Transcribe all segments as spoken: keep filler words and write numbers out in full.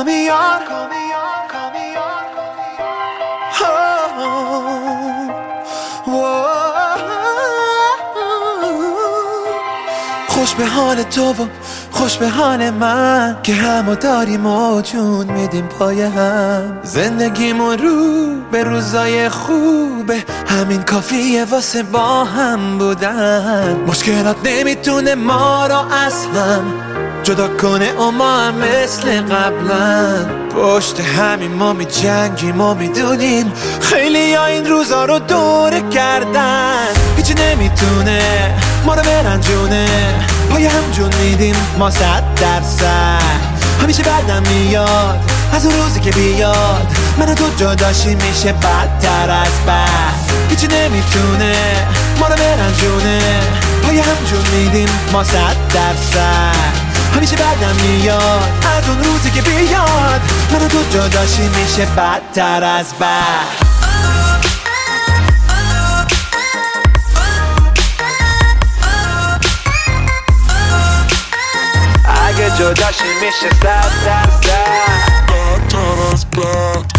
کامیار خوش به حال تو و خوش به حال من که همو داریم و جون میدیم پای هم. زندگیمون رو به روزای خوبه، همین کافیه واسه با هم بودن. مشکلات نمیتونه ما رو از هم جدا کنه و ما هم مثل قبلا پشت همین ما می جنگیم و میدونیم خیلی ها این روزا رو دوره کردن. هیچی نمیتونه ما رو برنجونه، پای هم جون میدیم ما صد درصد. همیشه بعدم میاد از اون روزی که بیاد من و تو جداشی میشه بدتر از بد. هیچی نمیتونه ما رو برنجونه، پای هم جون میدیم ما صد درصد. همیشه بعدم میاد از اون روزی که بیاد من و تو جداشی میشه بدتر از بد. اگه جداشی میشه صد درصد بدتر از بد.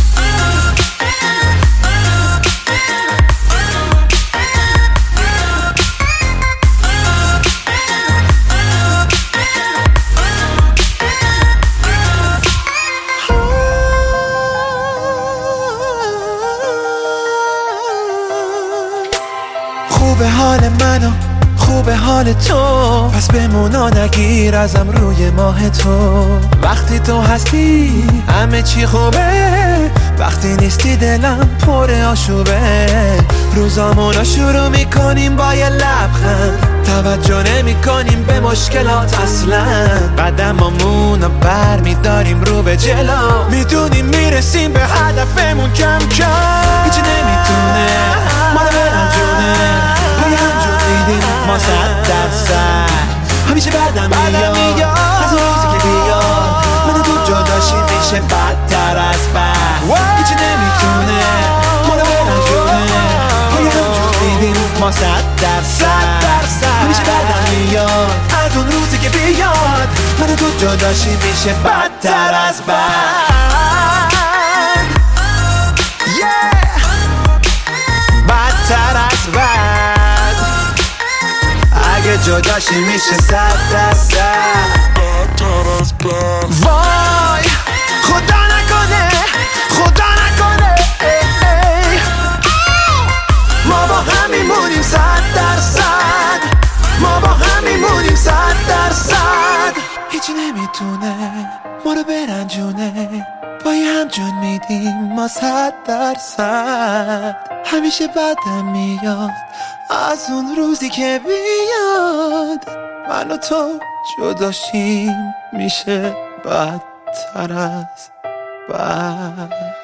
خوبه حال منو خوبه حال تو، پس بمونا نگیر ازم روی ماه تو. وقتی تو هستی همه چی خوبه، وقتی نیستی دلم پر آشوبه. روزامونو شروع میکنیم با یه لبخند، توجه نمی کنیم به مشکلات اصلا. قدمامونو بر میداریم رو به جلو، میدونیم میرسیم به هدفمون کم کم. هیچی نمیتونه ما رو برنجونه، پای هم جون میدیم ما صد درصد. همیشه بعدم میاد از اون روزی که بیاد من و تو جداشی میشه بدتر از بد. هیچی نمیتونه ما رو برنجونه، پای هم جون میدیم ما صد درصد. همیشه بعدم میاد از اون روزی که بیاد من و تو جداشی میشه بدتر از بد. بدتر از بد. اگه جداشی میشه صد درصد بدتر از بد. وای خدا نکنه خدا نکنه ای ای. ما با هم میمونیم صد درصد، ما با هم میمونیم صد درصد. هیچی نمیتونه ما رو برنجونه، پای هم جون میدیم ما صد درصد. همیشه بعدم میاد از اون روزی که بیاد من و تو جداشیم میشه بدتر از بد.